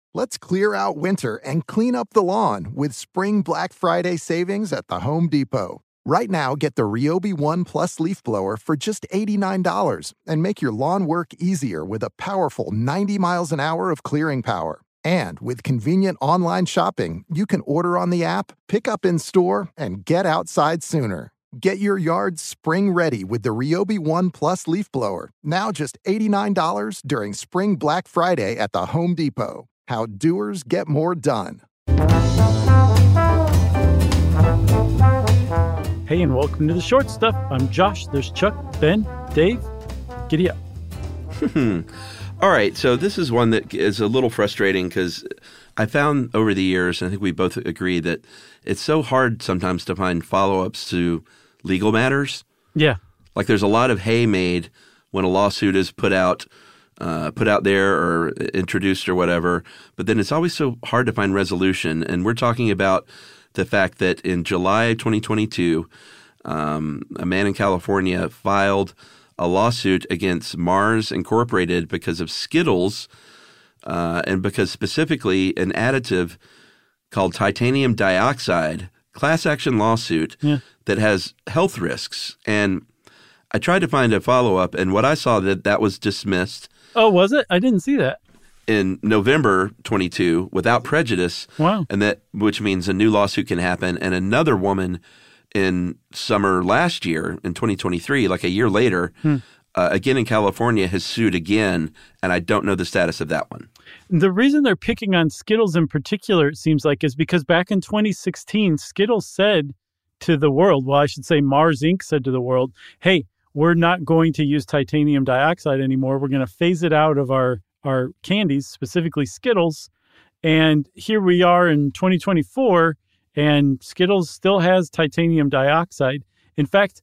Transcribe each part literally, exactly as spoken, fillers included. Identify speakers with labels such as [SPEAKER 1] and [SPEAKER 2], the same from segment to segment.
[SPEAKER 1] Let's clear out winter and clean up the lawn with Spring Black Friday savings at the Home Depot. Right now, get the Ryobi One Plus leaf blower for just eighty-nine dollars and make your lawn work easier with a powerful ninety miles an hour of clearing power. And with convenient online shopping, you can order on the app, pick up in store, and get outside sooner. Get your yard spring ready with the Ryobi One Plus leaf blower, now just eighty-nine dollars during Spring Black Friday at the Home Depot. How doers get more done.
[SPEAKER 2] Hey, and welcome to The Short Stuff. I'm Josh. There's Chuck, Ben, Dave. Giddy up.
[SPEAKER 3] All right, so this is one that is a little frustrating because I found over the years, and I think we both agree, that it's so hard sometimes to find follow-ups to legal matters.
[SPEAKER 2] Yeah.
[SPEAKER 3] Like there's a lot of hay made when a lawsuit is put out, uh, put out there or introduced or whatever, but then it's always so hard to find resolution. And we're talking about the fact that in July twenty twenty-two, um, a man in California filed a lawsuit against Mars Incorporated because of Skittles uh, and because specifically an additive called titanium dioxide, class action lawsuit
[SPEAKER 2] yeah.
[SPEAKER 3] that has health risks. And I tried to find a follow-up, and what I saw that that was dismissed.
[SPEAKER 2] Oh, was it? I didn't see that.
[SPEAKER 3] In November twenty-two without prejudice.
[SPEAKER 2] Wow.
[SPEAKER 3] And that, which means a new lawsuit can happen. And another woman in summer last year, in twenty twenty-three, like a year later,
[SPEAKER 2] hmm.
[SPEAKER 3] uh, again in California, has sued again. And I don't know the status of that one.
[SPEAKER 2] The reason they're picking on Skittles in particular, it seems like, is because back in twenty sixteen, Skittles said to the world, well, I should say Mars Incorporated said to the world, hey, we're not going to use titanium dioxide anymore. We're going to phase it out of our our candies, specifically Skittles. And here we are in twenty twenty-four, and Skittles still has titanium dioxide. In fact,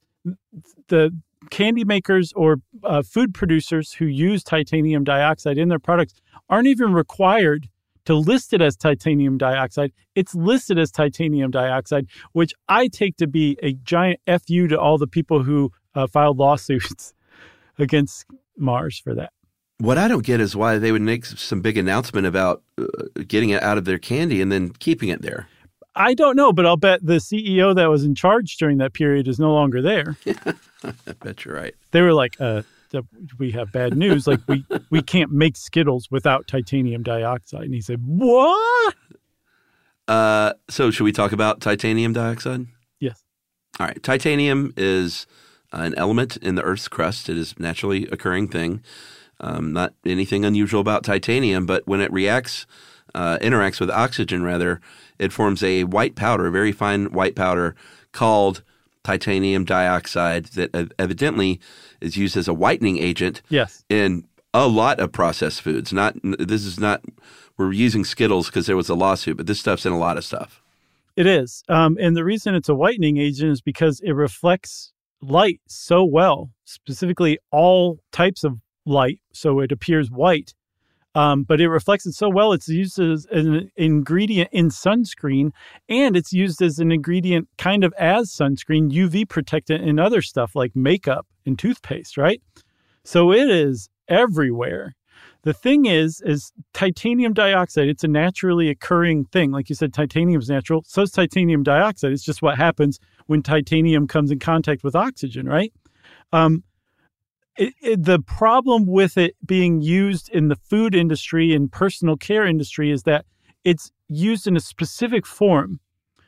[SPEAKER 2] the candy makers or uh, food producers who use titanium dioxide in their products aren't even required to list it as titanium dioxide. It's listed as titanium dioxide, which I take to be a giant F U to all the people who uh, filed lawsuits against Mars for that.
[SPEAKER 3] What I don't get is why they would make some big announcement about uh, getting it out of their candy and then keeping it there.
[SPEAKER 2] I don't know, but I'll bet the C E O that was in charge during that period is no longer there.
[SPEAKER 3] I bet you're right.
[SPEAKER 2] They were like, uh, we have bad news. Like, we, we can't make Skittles without titanium dioxide. And he said, what?
[SPEAKER 3] Uh, so should we talk about titanium dioxide?
[SPEAKER 2] Yes.
[SPEAKER 3] All right. Titanium is an element in the Earth's crust. It is a naturally occurring thing. Um, not anything unusual about titanium, but when it reacts, uh, interacts with oxygen, rather, it forms a white powder, a very fine white powder called titanium dioxide that uh, evidently is used as a whitening agent
[SPEAKER 2] yes.
[SPEAKER 3] in a lot of processed foods. Not this is not we're using Skittles because there was a lawsuit, but this stuff's in a lot of stuff.
[SPEAKER 2] It is, um, and the reason it's a whitening agent is because it reflects light so well, specifically all types of light, so it appears white, um, but it reflects it so well. It's used as an ingredient in sunscreen, and it's used as an ingredient kind of as sunscreen, U V protectant, and other stuff like makeup and toothpaste, right? So it is everywhere. The thing is, is titanium dioxide, it's a naturally occurring thing. Like you said, titanium is natural. So is titanium dioxide. It's just what happens when titanium comes in contact with oxygen, right? Um, It, it, the problem with it being used in the food industry and personal care industry is that it's used in a specific form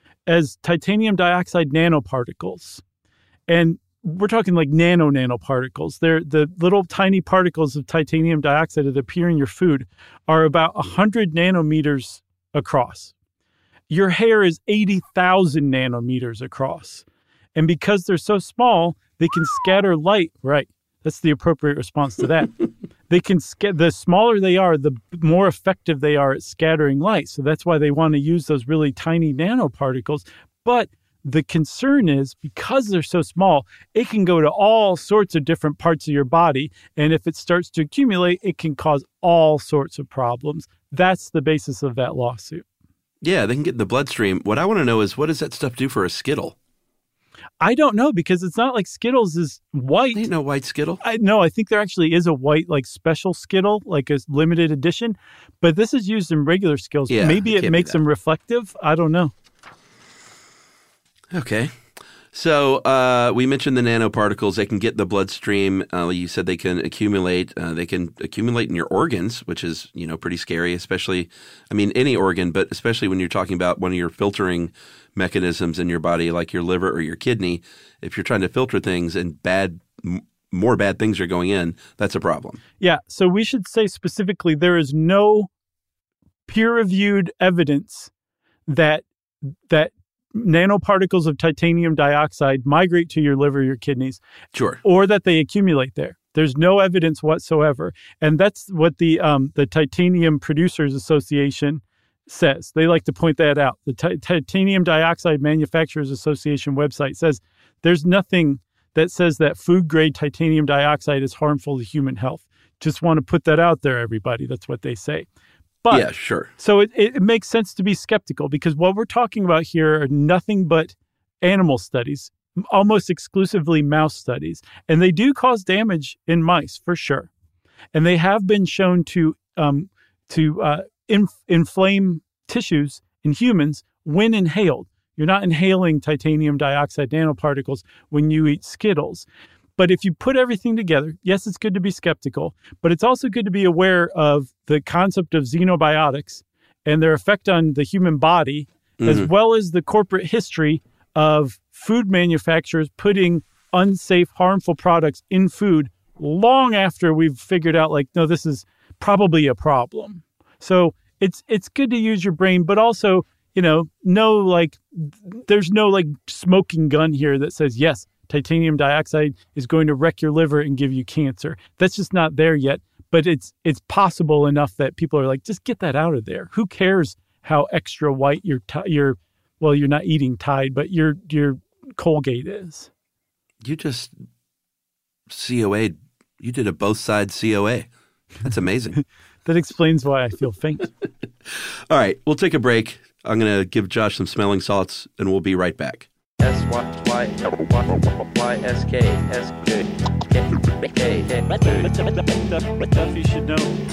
[SPEAKER 2] as titanium dioxide nanoparticles. And we're talking like nano nanoparticles. They're the little tiny particles of titanium dioxide that appear in your food are about one hundred nanometers across. Your hair is eighty thousand nanometers across. And because they're so small, they can scatter light, right? That's the appropriate response to that. They can sca- the smaller they are, the more effective they are at scattering light. So that's why they want to use those really tiny nanoparticles. But the concern is because they're so small, it can go to all sorts of different parts of your body. And if it starts to accumulate, it can cause all sorts of problems. That's the basis of that lawsuit.
[SPEAKER 3] Yeah, they can get in the bloodstream. What I want to know is, what does that stuff do for a Skittle?
[SPEAKER 2] I don't know, because it's not like Skittles is white.
[SPEAKER 3] Ain't no white Skittle.
[SPEAKER 2] I no, I think there actually is a white, like, special Skittle, like a limited edition. But this is used in regular Skittles.
[SPEAKER 3] Yeah,
[SPEAKER 2] Maybe
[SPEAKER 3] it
[SPEAKER 2] it
[SPEAKER 3] can't
[SPEAKER 2] makes
[SPEAKER 3] be that.
[SPEAKER 2] them reflective. I don't know.
[SPEAKER 3] Okay. So uh, we mentioned the nanoparticles. They can get in the bloodstream. Uh, you said they can accumulate. Uh, they can accumulate in your organs, which is, you know, pretty scary, especially, I mean, any organ, but especially when you're talking about one of your filtering mechanisms in your body, like your liver or your kidney. If you're trying to filter things and bad, m- more bad things are going in, that's a problem.
[SPEAKER 2] Yeah. So we should say specifically, there is no peer-reviewed evidence that that nanoparticles of titanium dioxide migrate to your liver, your kidneys,
[SPEAKER 3] Sure.
[SPEAKER 2] or that they accumulate there. There's no evidence whatsoever. And that's what the um, the Titanium Producers Association says. They like to point that out. The Ti- Titanium Dioxide Manufacturers Association website says there's nothing that says that food-grade titanium dioxide is harmful to human health. Just want to put that out there, everybody. That's what they say. But,
[SPEAKER 3] yeah, sure.
[SPEAKER 2] So it, it makes sense to be skeptical, because what we're talking about here are nothing but animal studies, almost exclusively mouse studies. And they do cause damage in mice, for sure. And they have been shown to um, to uh, inf- inflame tissues in humans when inhaled. You're not inhaling titanium dioxide nanoparticles when you eat Skittles. But if you put everything together, yes, it's good to be skeptical, but it's also good to be aware of the concept of xenobiotics and their effect on the human body, mm-hmm. as well as the corporate history of food manufacturers putting unsafe, harmful products in food long after we've figured out, like, no, this is probably a problem. So it's it's good to use your brain, but also, you know, no, like, there's no, like, smoking gun here that says, yes, titanium dioxide is going to wreck your liver and give you cancer. That's just not there yet. But it's it's possible enough that people are like, just get that out of there. Who cares how extra white your t- your well, you're not eating Tide, but your your Colgate is.
[SPEAKER 3] You just C O A. You did a both sides C O A. That's amazing.
[SPEAKER 2] That explains why I feel faint.
[SPEAKER 3] All right, we'll take a break. I'm going to give Josh some smelling salts, and we'll be right back.
[SPEAKER 4] S Y Y Y S K S K K K.
[SPEAKER 2] Stuff you should know.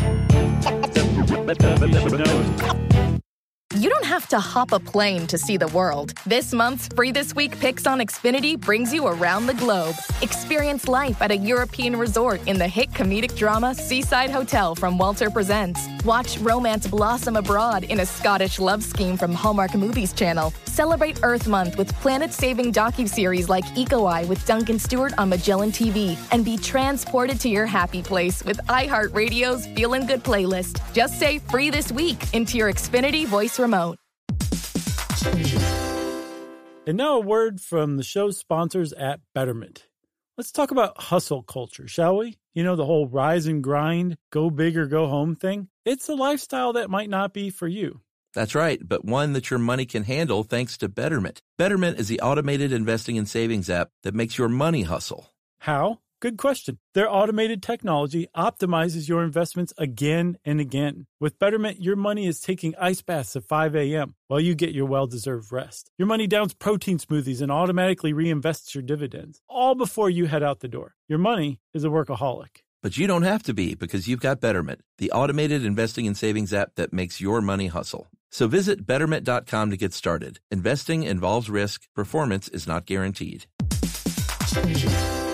[SPEAKER 2] Stuff you should know.
[SPEAKER 5] You don't have to hop a plane to see the world. This month's Free This Week Picks on Xfinity brings you around the globe. Experience life at a European resort in the hit comedic drama Seaside Hotel from Walter Presents. Watch romance blossom abroad in a Scottish love scheme from Hallmark Movies Channel. Celebrate Earth Month with planet-saving docuseries like Eco Eye with Duncan Stewart on Magellan T V. And be transported to your happy place with iHeartRadio's Feelin' Good playlist. Just say Free This Week into your Xfinity voice remote.
[SPEAKER 2] And now a word from the show's sponsors at Betterment. Let's talk about hustle culture, shall we? You know, the whole rise and grind, go big or go home thing. It's a lifestyle that might not be for you.
[SPEAKER 6] That's right, but one that your money can handle thanks to Betterment. Betterment is the automated investing and savings app that makes your money hustle.
[SPEAKER 2] How? Good question. Their automated technology optimizes your investments again and again. With Betterment, your money is taking ice baths at five a.m. while you get your well-deserved rest. Your money downs protein smoothies and automatically reinvests your dividends, all before you head out the door. Your money is a workaholic.
[SPEAKER 6] But you don't have to be, because you've got Betterment, the automated investing and savings app that makes your money hustle. So visit betterment dot com to get started. Investing involves risk. Performance is not guaranteed.
[SPEAKER 2] Stuff you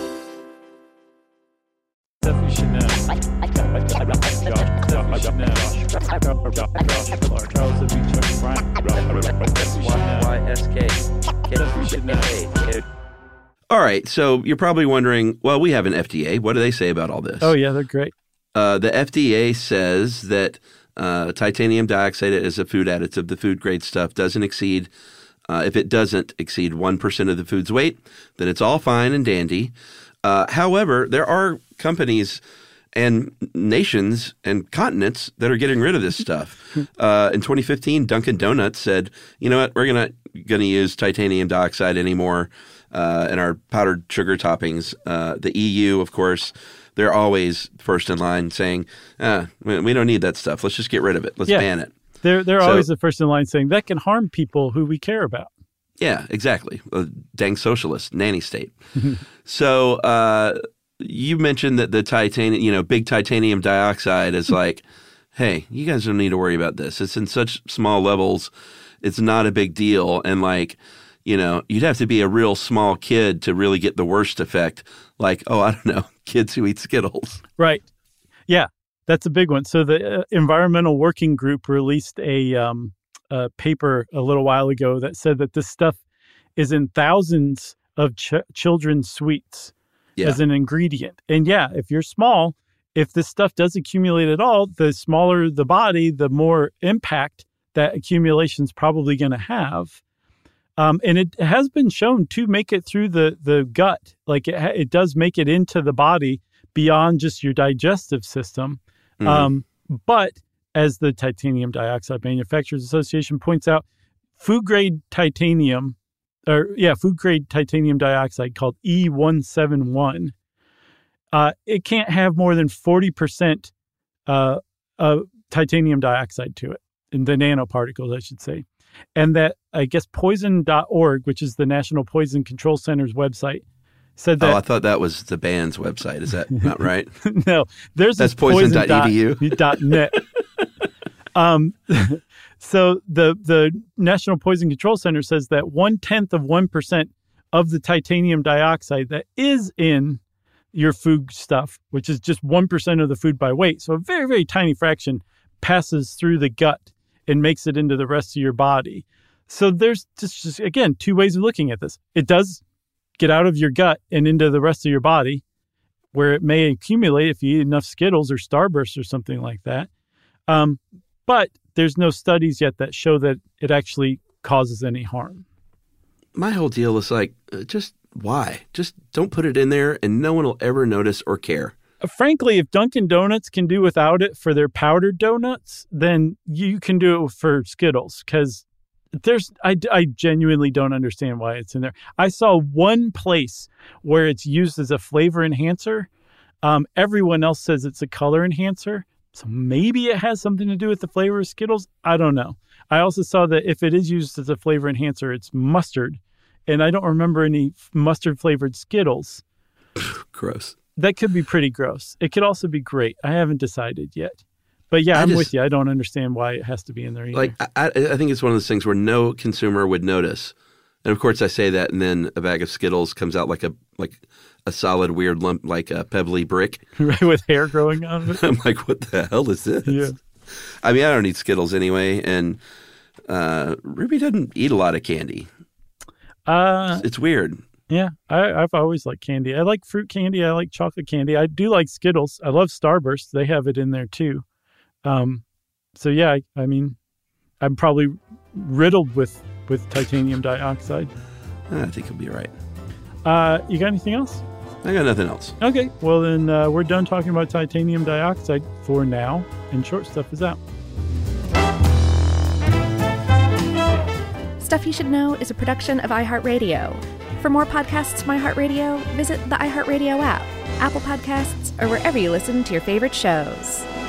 [SPEAKER 2] should know. Stuff you should know. Charles W. Chuck Bryant.
[SPEAKER 4] Y S K
[SPEAKER 2] Stuff you should know.
[SPEAKER 3] All right, so you're probably wondering, well, we have an F D A. What do they say about all this?
[SPEAKER 2] Oh, yeah, they're great.
[SPEAKER 3] Uh, the F D A says that uh, titanium dioxide is a food additive. The food-grade stuff doesn't exceed, uh, if it doesn't exceed one percent of the food's weight, then it's all fine and dandy. Uh, however, there are companies and nations and continents that are getting rid of this stuff. Uh, in twenty fifteen, Dunkin' Donuts said, you know what, we're gonna gonna use titanium dioxide anymore uh, in our powdered sugar toppings. Uh, the E U, of course, they're always first in line saying, ah, we don't need that stuff. Let's just get rid of it. Let's
[SPEAKER 2] Yeah.
[SPEAKER 3] ban it.
[SPEAKER 2] They're they're
[SPEAKER 3] So-
[SPEAKER 2] always the first in line saying that can harm people who we care about.
[SPEAKER 3] Yeah, exactly. A dang socialist nanny state. So uh, you mentioned that the titanium, you know, big titanium dioxide is like, hey, you guys don't need to worry about this. It's in such small levels. It's not a big deal. And like, you know, you'd have to be a real small kid to really get the worst effect. Like, oh, I don't know, kids who eat Skittles.
[SPEAKER 2] Right. Yeah, that's a big one. So the uh, Environmental Working Group released a, um, a paper a little while ago that said that this stuff is in thousands of ch- children's sweets yeah. as an ingredient. And yeah, if you're small, if this stuff does accumulate at all, the smaller the body, the more impact that accumulation is probably going to have. Um, and it has been shown to make it through the, the gut. Like it, it does make it into the body beyond just your digestive system. Mm-hmm. Um, but as the Titanium Dioxide Manufacturers Association points out, food-grade titanium, or yeah, food-grade titanium dioxide called E one seventy-one, uh, it can't have more than forty percent uh, uh, titanium dioxide to it, in the nanoparticles, I should say. And that, I guess, poison dot org, which is the National Poison Control Center's website, said that...
[SPEAKER 3] Oh, I thought that was the band's website. Is that not right?
[SPEAKER 2] No, there's
[SPEAKER 3] That's poison dot e d u.
[SPEAKER 2] Poison dot net. um, so the the National Poison Control Center says that one-tenth of one percent of the titanium dioxide that is in your food stuff, which is just one percent of the food by weight, so a very, very tiny fraction, passes through the gut and makes it into the rest of your body. So there's just, just, again, two ways of looking at this. It does get out of your gut and into the rest of your body, where it may accumulate if you eat enough Skittles or Starburst or something like that. Um, but there's no studies yet that show that it actually causes any harm.
[SPEAKER 3] My whole deal is like, uh, just why? Just don't put it in there and no one will ever notice or care.
[SPEAKER 2] Frankly, if Dunkin' Donuts can do without it for their powdered donuts, then you can do it for Skittles, because there's I, I genuinely don't understand why it's in there. I saw one place where it's used as a flavor enhancer. Um, everyone else says it's a color enhancer. So maybe it has something to do with the flavor of Skittles. I don't know. I also saw that if it is used as a flavor enhancer, it's mustard. And I don't remember any mustard-flavored Skittles.
[SPEAKER 3] Gross.
[SPEAKER 2] That could be pretty gross. It could also be great. I haven't decided yet. But yeah,
[SPEAKER 3] I
[SPEAKER 2] I'm
[SPEAKER 3] just,
[SPEAKER 2] with you. I don't understand why it has to be in there either.
[SPEAKER 3] Like, I, I think it's one of those things where no consumer would notice. And of course I say that, and then a bag of Skittles comes out like a like a solid weird lump, like a pebbly brick.
[SPEAKER 2] Right, with hair growing out of it.
[SPEAKER 3] I'm like, what the hell is this?
[SPEAKER 2] Yeah.
[SPEAKER 3] I mean, I don't eat Skittles anyway, and uh, Ruby doesn't eat a lot of candy.
[SPEAKER 2] Uh,
[SPEAKER 3] it's, it's weird.
[SPEAKER 2] Yeah, I, I've always liked candy. I like fruit candy. I like chocolate candy. I do like Skittles. I love Starburst. They have it in there too. Um, so yeah, I, I mean, I'm probably riddled with, with titanium dioxide.
[SPEAKER 3] I think you'll be right.
[SPEAKER 2] Uh, you got anything else?
[SPEAKER 3] I got nothing else.
[SPEAKER 2] Okay, well then uh, we're done talking about titanium dioxide for now, and Short Stuff is out.
[SPEAKER 7] Stuff You Should Know is a production of iHeartRadio. For more podcasts from iHeartRadio, visit the iHeartRadio app, Apple Podcasts, or wherever you listen to your favorite shows.